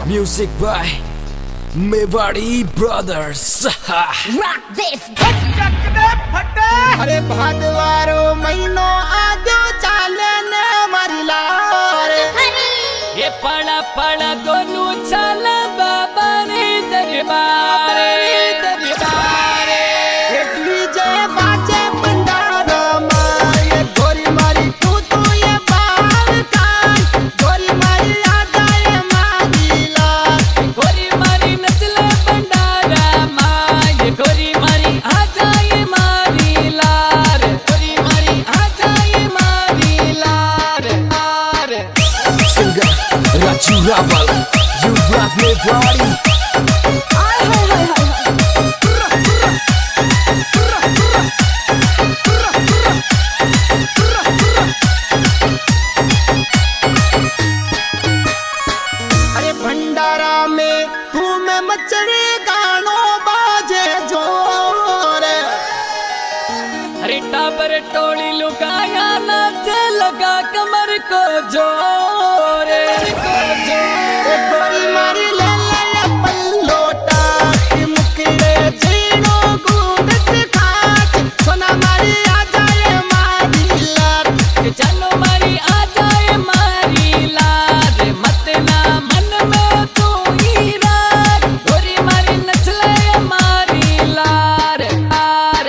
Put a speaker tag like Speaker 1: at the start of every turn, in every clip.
Speaker 1: Music by Mewari Brothers.
Speaker 2: Rock this.
Speaker 3: अरे भादवारो महीनो आजो चाले ने मारी लार
Speaker 4: ये पड़ा पड़ा दोनों चला बाबा रे दरबारे दरबारे
Speaker 3: ये डीजे बाजे भंडारा में ये गोरी मारी तू ये बाल कान गोरी मारी आ जाए मारी लार
Speaker 4: गोरी मारी नचले भंडारा माँ ये गोरी मारी आ जाए मारी लार गोरी मारी आ जाए मारी लार लार
Speaker 1: Singer Raju Raval, you rock Mewari.
Speaker 3: अरे भंडारा में धूम मचरे गानो बाजे जोर
Speaker 4: अरे टाबर टोली लुगाया नाच लगा कमर को जोरे को जोरे
Speaker 3: गोरी मारी ले ले पल्लोटा की मुकड़े जीनो गुंडत खाच सोना मारी आ जाए मारी लार
Speaker 4: चलो मारी आ जाए मारी लार मत ना मन में तू ही रार गोरी मारी नचले मारी लार लार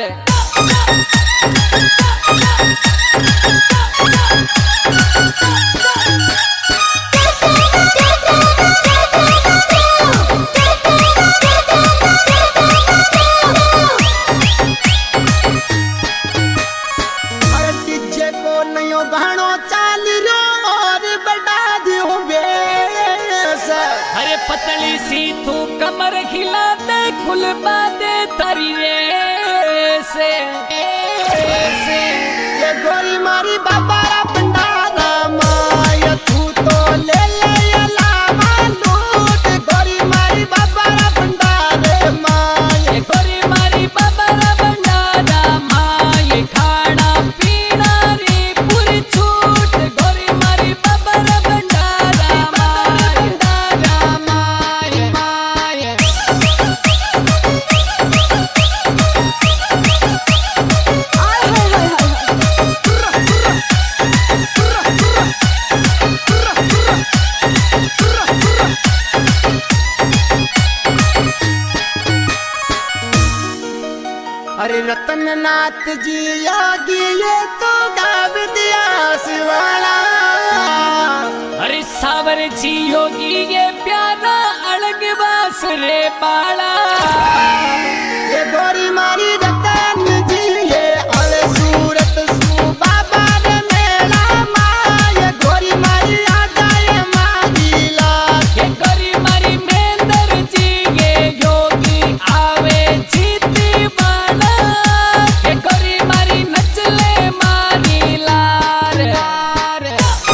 Speaker 3: अरे डीजे को नयो गानो चाल रो और बढ़ा दियो बेस
Speaker 4: अरे पतली सी तू कमर खिला दे खुल दे तारी रे से
Speaker 3: ये गोरी मारी बाबा रा भंडारा माया तू तो ले ले ये लावा लूट गोरी मारी बाबा रा भंडारे माया
Speaker 4: ये गोरी मारी बाबा रा भंडारा माँ ये खाना पीना रे पूरी छूट गोरी मारी बाबा रा भंडारा माँ भंडारा माँ माँ
Speaker 3: अरे रतन नाथ जी यागी ये तो गाव दिया शिवाला
Speaker 4: अरे सावर जी योगी ये प्यारा अलग बास रे बाला
Speaker 3: ये गोरी मारी रतन जी ये अले सूरत सू बाबा रे मेला माँ ये गोरी मारी आ जाए मारी लाल
Speaker 4: ये गोरी मारी मेंदर जी ये योगी आवे जीती वाला ये गोरी मारी नचले मारी लार लार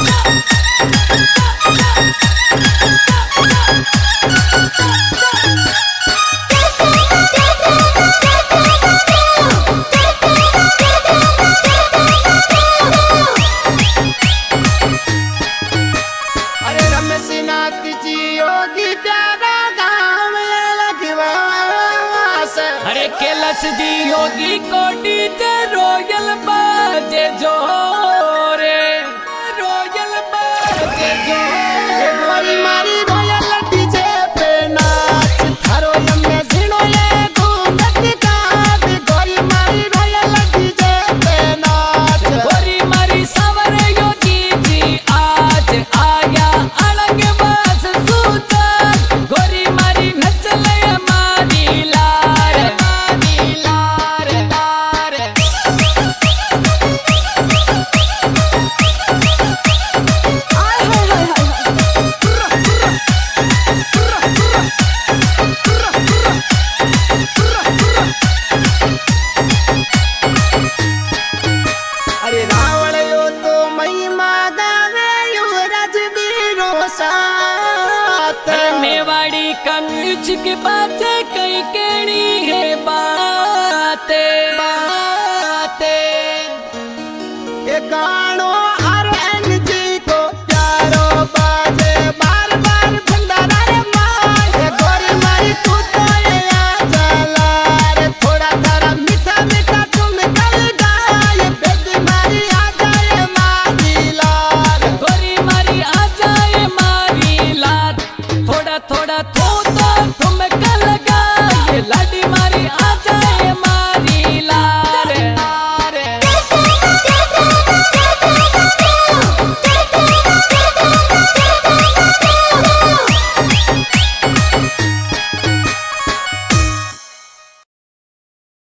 Speaker 3: अरे रमेश नाथ जी योगी प्यारा गाँव में लगवास
Speaker 4: अरे कैलाश जी योगी कोटी जे रोयल बाजे जोरे रोयल बाजे
Speaker 3: ये
Speaker 4: जोरे
Speaker 3: गोरी मारी रोयल डीजे पे नाच थारो यम्मे झिनो ये घूमत काट गोरी मारी रोयल डीजे पे नाच
Speaker 4: गोरी मारी सावर योगी जी आज आया अलग बास सूता गोरी मारी नचले मारी लार मारी लार लार
Speaker 3: अरे रावण यो तो महिमा गावे युवराज बीरो साथ
Speaker 4: मेवाड़ी का म्यूजिक बाजे कई केड़ी है बात